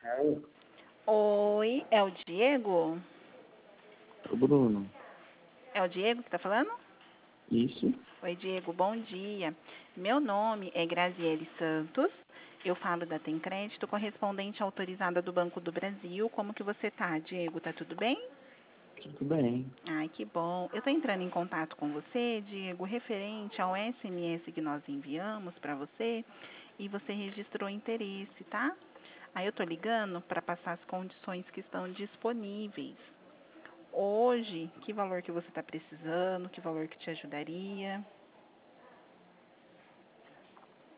É, Oi, é o Diego? o Bruno. É o Diego que tá falando? Isso? Oi, Diego, bom dia. Meu nome é Graziele Santos. Eu falo da Tem Crédito, correspondente autorizada do Banco do Brasil. Como que você tá, Diego? Tá tudo bem? Tudo bem. Ai, que bom. Eu tô entrando em contato com você, Diego, referente ao SMS que nós enviamos para você e você registrou interesse, tá? Aí eu tô ligando para passar as condições que estão disponíveis. Hoje, que valor que você está precisando, que valor que te ajudaria?